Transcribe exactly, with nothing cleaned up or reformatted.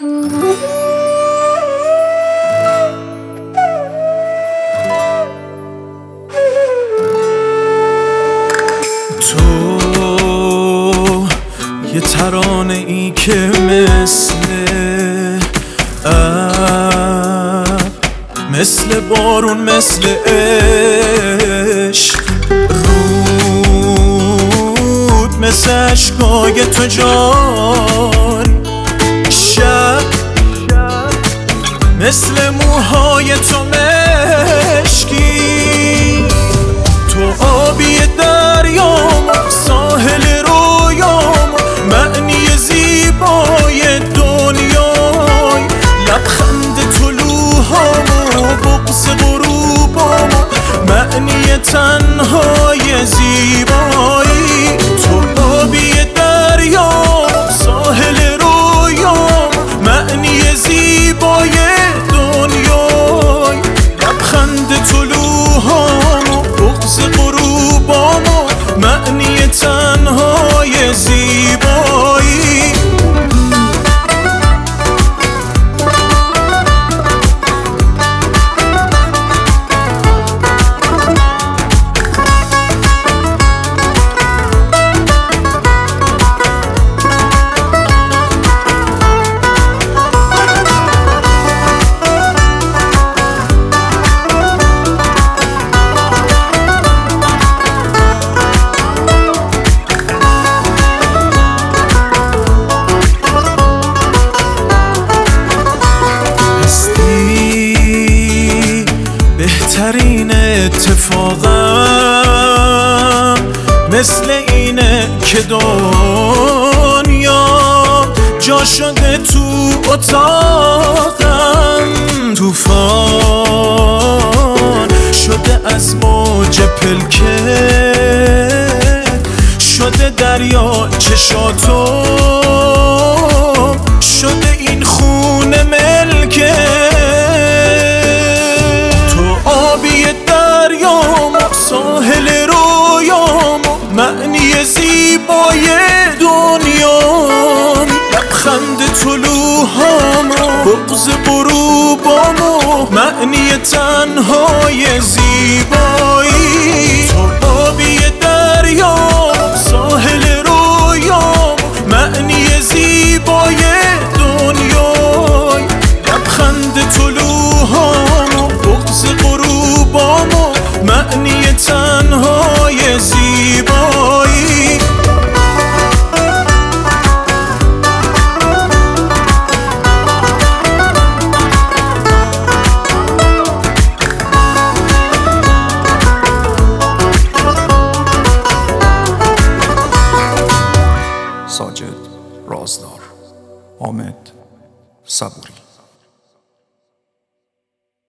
تو یه ترانه ای که مثل ابر، مثل بارون، مثل عشق رود، مثل عشقای تو جان، شب مثل موهای تو مشکی، تو آبی دریام، ساحل رویام، معنی زیبای دنیای، لبخند طلوعام و بغض غروبام، معنی تنهای زیبایی، تو آبی دریام، ساحل رویام، معنی زیبای دنیای، لبخند طلوعام و بغض غروبام، معنی تنهای زیبایی. بهترین اتفاقم مثل اینه که دنیا جا شده تو اتاقم، طوفان شده از موج پلکه، شده دریا چشاتو، شده این خونه ملکه، ساحل رویام، معنی زیبای دنیام، لبخند طلوعام و بغض غروبام، معنی تنهای زیبایی، تو آبی دریام، ساحل رویام، معنی زیبای دنیای، لبخند طلوعام و بغض غروبام، معنی تنهای زیبایی. ساجد رازدار، حامد صبوری.